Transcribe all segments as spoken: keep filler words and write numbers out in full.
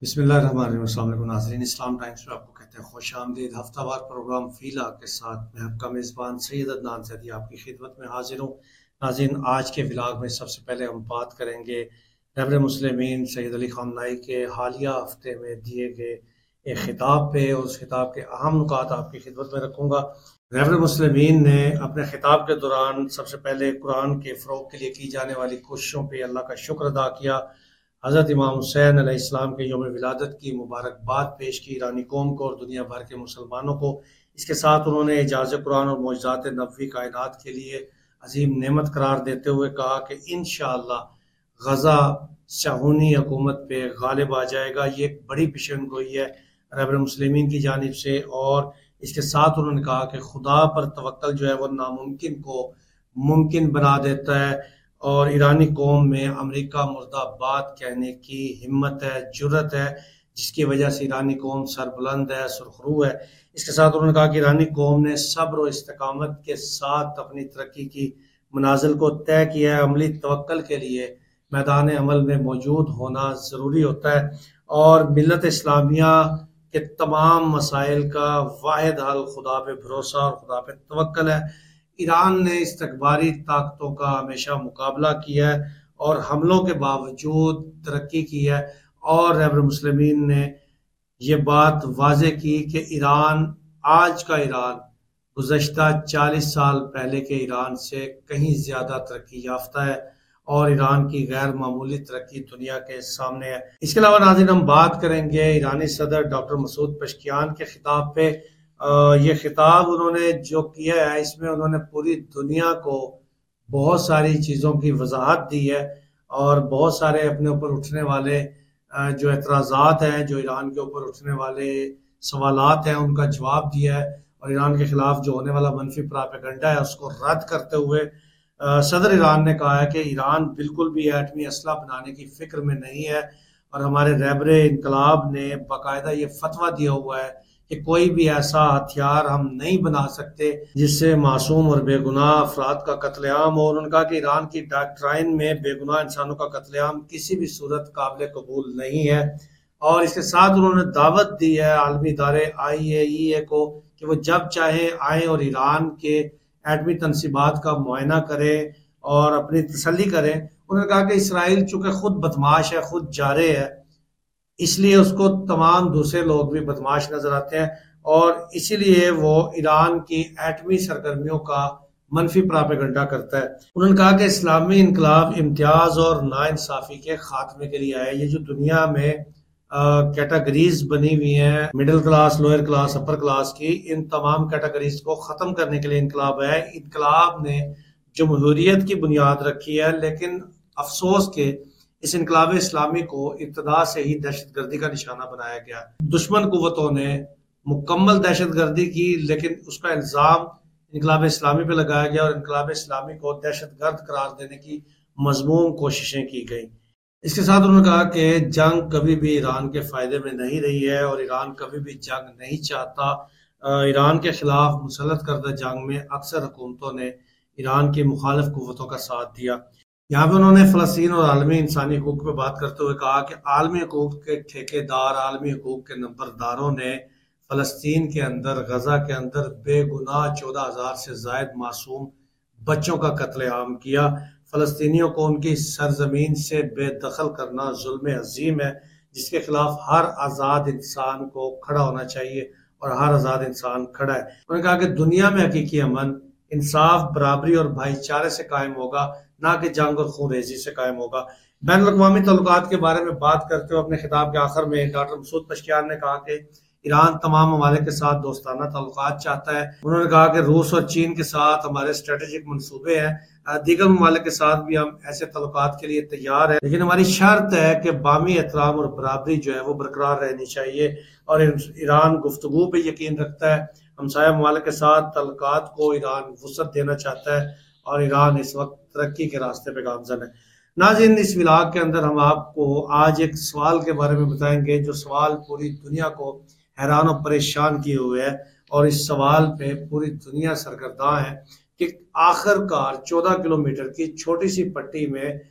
بسم اللہ الرحمن الرحیم۔ السلام علیکم ناظرین، اسلام ٹائمز میں آپ کو کہتے ہیں خوش آمدید۔ ہفتہ وار پروگرام فیلا کے ساتھ میں آپ کا میزبان سید عدنان زیدی آپ کی خدمت میں حاضر ہوں۔ ناظرین، آج کے ولاگ میں سب سے پہلے ہم بات کریں گے رہبر مسلمین سید علی خامنہ کے حالیہ ہفتے میں دیے گئے ایک خطاب پہ، اور اس خطاب کے اہم نکات آپ کی خدمت میں رکھوں گا۔ رہبر مسلمین نے اپنے خطاب کے دوران سب سے پہلے قرآن کے فروغ کے لیے کی جانے والی کوششوں پہ اللہ کا شکر ادا کیا، حضرت امام حسین علیہ السلام کے یوم ولادت کی مبارکباد پیش کی ایرانی قوم کو اور دنیا بھر کے مسلمانوں کو۔ اس کے ساتھ انہوں نے اعجاز قرآن اور معجزات نبوی کائنات کے لیے عظیم نعمت قرار دیتے ہوئے کہا کہ انشاءاللہ غزہ صہیونی حکومت پہ غالب آ جائے گا۔ یہ ایک بڑی پیشن گوئی ہے رہبر مسلمین کی جانب سے، اور اس کے ساتھ انہوں نے کہا کہ خدا پر توکل جو ہے وہ ناممکن کو ممکن بنا دیتا ہے، اور ایرانی قوم میں امریکہ مردہ باد کہنے کی ہمت ہے، جرت ہے، جس کی وجہ سے ایرانی قوم سربلند ہے، سرخرو ہے۔ اس کے ساتھ انہوں نے کہا کہ ایرانی قوم نے صبر و استقامت کے ساتھ اپنی ترقی کی منازل کو طے کیا ہے۔ عملی توکل کے لیے میدان عمل میں موجود ہونا ضروری ہوتا ہے، اور ملت اسلامیہ کے تمام مسائل کا واحد حل خدا پہ بھروسہ اور خدا پہ توکل ہے۔ ایران نے استکباری طاقتوں کا ہمیشہ مقابلہ کیا ہے اور حملوں کے باوجود ترقی کی ہے، اور رہبر مسلمین نے یہ بات واضح کی کہ ایران، آج کا ایران گزشتہ چالیس سال پہلے کے ایران سے کہیں زیادہ ترقی یافتہ ہے، اور ایران کی غیر معمولی ترقی دنیا کے سامنے ہے۔ اس کے علاوہ ناظرین، ہم بات کریں گے ایرانی صدر ڈاکٹر مسعود پزشکیان کے خطاب پہ۔ یہ خطاب انہوں نے جو کیا ہے، اس میں انہوں نے پوری دنیا کو بہت ساری چیزوں کی وضاحت دی ہے، اور بہت سارے اپنے اوپر اٹھنے والے جو اعتراضات ہیں، جو ایران کے اوپر اٹھنے والے سوالات ہیں، ان کا جواب دیا ہے، اور ایران کے خلاف جو ہونے والا منفی پراپیگنڈا ہے اس کو رد کرتے ہوئے صدر ایران نے کہا ہے کہ ایران بالکل بھی ایٹمی اسلحہ بنانے کی فکر میں نہیں ہے، اور ہمارے رہبر انقلاب نے باقاعدہ یہ فتویٰ دیا ہوا ہے کہ کوئی بھی ایسا ہتھیار ہم نہیں بنا سکتے جس سے معصوم اور بے گناہ افراد کا قتل عام ہو۔ انہوں نے کہا کہ ایران کی ڈاکٹرائن میں بے گناہ انسانوں کا قتل عام کسی بھی صورت قابل قبول نہیں ہے، اور اس کے ساتھ انہوں نے دعوت دی ہے عالمی ادارے آئی اے ای اے کو کہ وہ جب چاہے آئیں اور ایران کے ایٹمی تنصیبات کا معائنہ کریں اور اپنی تسلی کریں۔ انہوں نے کہا کہ اسرائیل چونکہ خود بدماش ہے، خود جارح ہے، اس لیے اس کو تمام دوسرے لوگ بھی بدماش نظر آتے ہیں، اور اسی لیے وہ ایران کی ایٹمی سرگرمیوں کا منفی پراپیگنڈا کرتا ہے۔ انہوں نے کہا کہ اسلامی انقلاب امتیاز اور ناانصافی کے خاتمے کے لیے آیا ہے۔ یہ جو دنیا میں کیٹیگریز بنی ہوئی ہیں، middle class, lower class, upper class کی، ان تمام کیٹیگریز کو ختم کرنے کے لیے انقلاب ہے۔ انقلاب نے جمہوریت کی بنیاد رکھی ہے، لیکن افسوس کہ اس انقلاب اسلامی کو ابتدا سے ہی دہشت گردی کا نشانہ بنایا گیا۔ دشمن قوتوں نے مکمل دہشت گردی کی، لیکن اس کا الزام انقلاب اسلامی پہ لگایا گیا، اور انقلاب اسلامی کو دہشت گرد قرار دینے کی مذموم کوششیں کی گئیں۔ اس کے ساتھ انہوں نے کہا کہ جنگ کبھی بھی ایران کے فائدے میں نہیں رہی ہے، اور ایران کبھی بھی جنگ نہیں چاہتا۔ ایران کے خلاف مسلط کردہ جنگ میں اکثر حکومتوں نے ایران کی مخالف قوتوں کا ساتھ دیا۔ یہاں پہ انہوں نے فلسطین اور عالمی انسانی حقوق پہ بات کرتے ہوئے کہا کہ عالمی حقوق کے ٹھیکیدار، عالمی حقوق کے نمبرداروں نے فلسطین کے اندر، غزہ کے اندر بے گناہ چودہ ہزار سے زائد معصوم بچوں کا قتل عام کیا۔ فلسطینیوں کو ان کی سرزمین سے بے دخل کرنا ظلم عظیم ہے، جس کے خلاف ہر آزاد انسان کو کھڑا ہونا چاہیے، اور ہر آزاد انسان کھڑا ہے۔ انہوں نے کہا کہ دنیا میں حقیقی امن انصاف، برابری اور بھائی چارے سے قائم ہوگا، نہ کہ جنگ اور خون ریزی سے قائم ہوگا۔ بین الاقوامی تعلقات کے بارے میں بات کرتے ہوئے اپنے خطاب کے آخر میں ڈاکٹر مسعود پزشکیان نے کہا کہ ایران تمام ممالک کے ساتھ دوستانہ تعلقات چاہتا ہے۔ انہوں نے کہا کہ روس اور چین کے ساتھ ہمارے اسٹریٹجک منصوبے ہیں، دیگر ممالک کے ساتھ بھی ہم ایسے تعلقات کے لیے تیار ہیں، لیکن ہماری شرط ہے کہ باہمی احترام اور برابری جو ہے وہ برقرار رہنی چاہیے، اور ایران گفتگو پہ یقین رکھتا ہے۔ ہمسایہ ممالک کے ساتھ تعلقات کو ایران وسعت دینا چاہتا ہے، اور ایران اس وقت ترقی کے راستے پہ گامزن ہے۔ ناظرین، اس ولاگ کے اندر ہم آپ کو آج ایک سوال کے بارے میں بتائیں گے جو سوال پوری دنیا کو حیران و پریشان کیے ہوئے ہے، اور اس سوال پہ پوری دنیا سرگرداں ہے کہ آخر کار چودہ کلومیٹر کی چھوٹی سی پٹی میں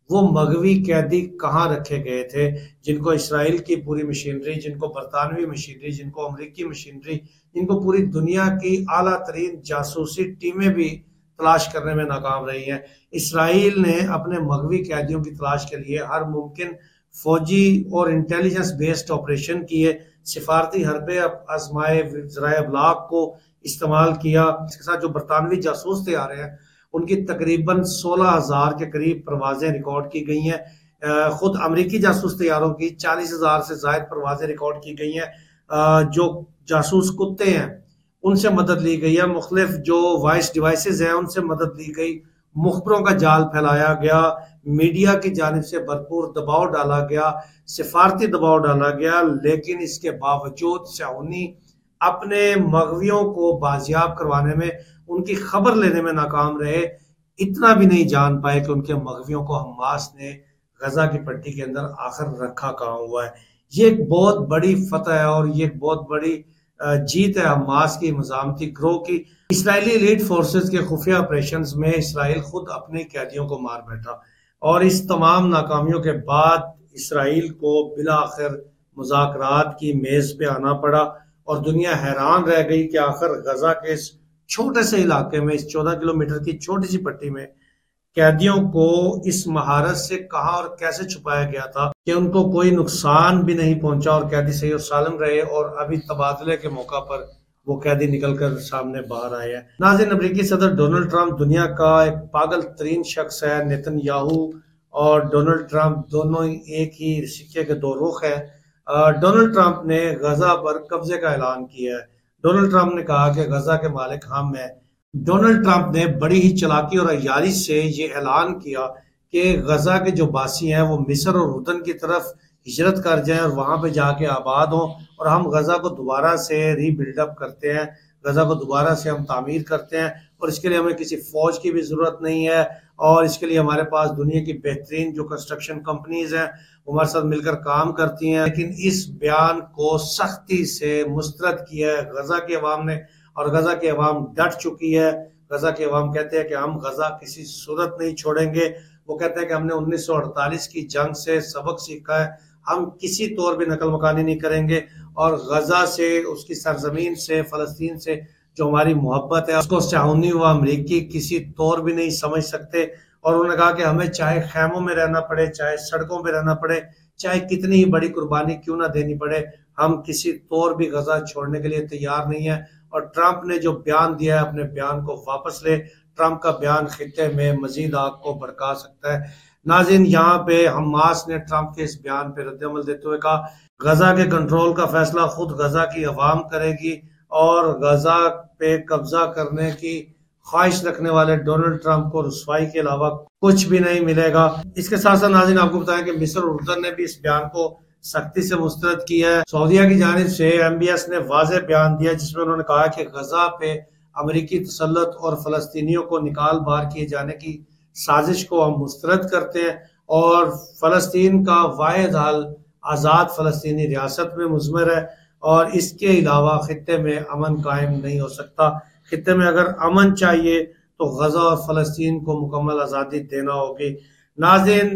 وہ مغوی قیدی کہاں رکھے گئے تھے جن کو اسرائیل کی پوری مشینری، جن کو برطانوی مشینری، جن کو امریکی مشینری، جن کو پوری دنیا کی اعلیٰ ترین جاسوسی ٹیمیں بھی تلاش کرنے میں ناکام رہی ہیں۔ اسرائیل نے اپنے مغوی قیدیوں کی تلاش کے لیے ہر ممکن فوجی اور انٹیلیجنس بیسڈ آپریشن کیے، سفارتی حربے آزمائے، ذرائع ابلاغ کو استعمال کیا۔ اس کے ساتھ جو برطانوی جاسوس تھے آ رہے ہیں ان کی تقریباً سولہ ہزار کے قریب پروازیں ریکارڈ کی گئی ہیں۔ خود امریکی جاسوس طیاروں کی چالیس ہزار سے زائد پروازیں ریکارڈ کی گئی ہیں۔ جو جاسوس کتے ہیں ان سے مدد لی گئی ہے، مختلف جو وائس ڈیوائسز ہیں ان سے مدد لی گئی، مخبروں کا جال پھیلایا گیا، میڈیا کی جانب سے بھرپور دباؤ ڈالا گیا، سفارتی دباؤ ڈالا گیا، لیکن اس کے باوجود صہیونی اپنے مغویوں کو بازیاب کروانے میں، ان کی خبر لینے میں ناکام رہے۔ اتنا بھی نہیں جان پائے کہ ان کے مغویوں کو حماس نے غزہ کی پٹی کے اندر آخر رکھا کہاں ہوا ہے۔ یہ ایک بہت بڑی فتح ہے اور یہ ایک بہت بڑی جیت ہے حماس کی مزاحمتی گروہ کی۔ اسرائیلی ایلیٹ فورسز کے خفیہ آپریشنز میں اسرائیل خود اپنے قیدیوں کو مار بیٹھا، اور اس تمام ناکامیوں کے بعد اسرائیل کو بالآخر مذاکرات کی میز پہ آنا پڑا، اور دنیا حیران رہ گئی کہ آخر غزہ کے اس چھوٹے سے علاقے میں، اس چودہ کلومیٹر کی چھوٹی سی پٹی میں قیدیوں کو اس مہارت سے کہاں اور کیسے چھپایا گیا تھا کہ ان کو کوئی نقصان بھی نہیں پہنچا اور قیدی صحیح اور سالم رہے، اور ابھی تبادلے کے موقع پر وہ قیدی نکل کر سامنے باہر آئے ہیں۔ ناظرین، امریکی صدر ڈونلڈ ٹرمپ دنیا کا ایک پاگل ترین شخص ہے۔ نیتن یاہو اور ڈونلڈ ٹرمپ دونوں ایک ہی سکے کے دو رخ ہیں۔ ڈونلڈ ٹرمپ نے غزہ پر قبضے کا اعلان کیا ہے۔ ڈونلڈ ٹرمپ نے کہا کہ غزہ کے مالک ہم ہیں۔ ڈونلڈ ٹرمپ نے بڑی ہی چلاکی اور عیاری سے یہ اعلان کیا کہ غزہ کے جو باسی ہیں وہ مصر اور اردن کی طرف ہجرت کر جائیں اور وہاں پہ جا کے آباد ہوں، اور ہم غزہ کو دوبارہ سے ری بلڈ اپ کرتے ہیں، غزہ کو دوبارہ سے ہم تعمیر کرتے ہیں، اور اس کے لیے ہمیں کسی فوج کی بھی ضرورت نہیں ہے، اور اس کے لیے ہمارے پاس دنیا کی بہترین جو کنسٹرکشن کمپنیز ہیں وہ ہمارے ساتھ مل کر کام کرتی ہیں۔ لیکن اس بیان کو سختی سے مسترد کیا ہے غزہ کے عوام نے، اور غزہ کے عوام ڈٹ چکی ہے۔ غزہ کے عوام کہتے ہیں کہ ہم غزہ کسی صورت نہیں چھوڑیں گے۔ وہ کہتے ہیں کہ ہم نے انیس سو اڑتالیس کی جنگ سے سبق سیکھا ہے، ہم کسی طور بھی نقل مکانی نہیں کریں گے، اور غزہ سے، اس کی سرزمین سے، فلسطین سے جو ہماری محبت ہے اس کو صہیونی و امریکی کسی طور بھی نہیں سمجھ سکتے۔ اور انہوں نے کہا کہ ہمیں چاہے خیموں میں رہنا پڑے، چاہے سڑکوں پہ رہنا پڑے، چاہے کتنی ہی بڑی قربانی کیوں نہ دینی پڑے، ہم کسی طور بھی غزہ چھوڑنے کے لیے تیار نہیں ہیں۔ اور ٹرمپ نے جو بیان دیا ہے اپنے بیان کو واپس لے۔ ٹرمپ کا بیان خطے میں مزید آگ کو بھڑکا سکتا ہے۔ ناظرین، یہاں پہ حماس نے ٹرمپ کے اس بیان پہ رد عمل دیتے ہوئے کہا غزہ کے کنٹرول کا فیصلہ خود غزہ کی عوام کرے گی، اور غزہ پہ قبضہ کرنے کی خواہش رکھنے والے ڈونلڈ ٹرمپ کو رسوائی کے علاوہ کچھ بھی نہیں ملے گا۔ اس کے ساتھ ساتھ ناظرین آپ کو بتائیں کہ مصر اور اردن نے بھی اس بیان کو سختی سے مسترد کیا ہے۔ سعودیہ کی جانب سے ایم بی ایس نے واضح بیان دیا جس میں انہوں نے کہا کہ غزہ پہ امریکی تسلط اور فلسطینیوں کو نکال بار کیے جانے کی سازش کو ہم مسترد کرتے ہیں، اور فلسطین کا واحد حل آزاد فلسطینی ریاست میں مضمر ہے، اور اس کے علاوہ خطے میں امن قائم نہیں ہو سکتا۔ خطے میں اگر امن چاہیے تو غزہ اور فلسطین کو مکمل آزادی دینا ہوگی۔ ناظرین،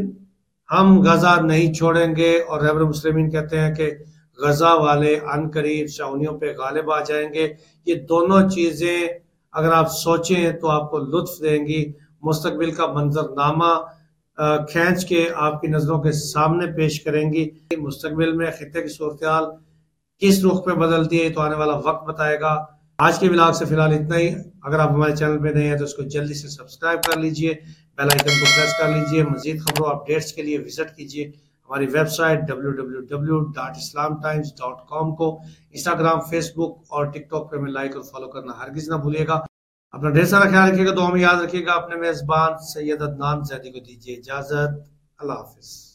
ہم غزہ نہیں چھوڑیں گے، اور رہبر مسلمین کہتے ہیں کہ غزہ والے عنقریب صہیونیوں پہ غالب آ جائیں گے۔ یہ دونوں چیزیں اگر آپ سوچیں تو آپ کو لطف دیں گی، مستقبل کا منظرنامہ کھینچ کے آپ کی نظروں کے سامنے پیش کریں گی۔ مستقبل میں خطے کی صورتحال کس رخ پہ بدلتی ہے تو آنے والا وقت بتائے گا۔ آج کے ولاگ سے فی الحال اتنا ہی۔ اگر آپ ہمارے چینل پہ نئے ہیں تو اس کو جلدی سے سبسکرائب کر لیجئے، بیل آئیکن کو پریس کر لیجئے، مزید خبروں اپڈیٹس کے لیے وزٹ کیجئے ہماری web site W W W dot Islam Times dot com کو۔ انسٹاگرام، فیس بک اور ٹک ٹاک پہ ہمیں لائک اور فالو کرنا ہرگز نہ بھولیے گا۔ اپنا ڈھیر سارا خیال رکھیے گا، دعا میں یاد رکھیے گا۔ اپنے میزبان سید عدنان زیدی کو دیجیے اجازت۔ اللہ حافظ۔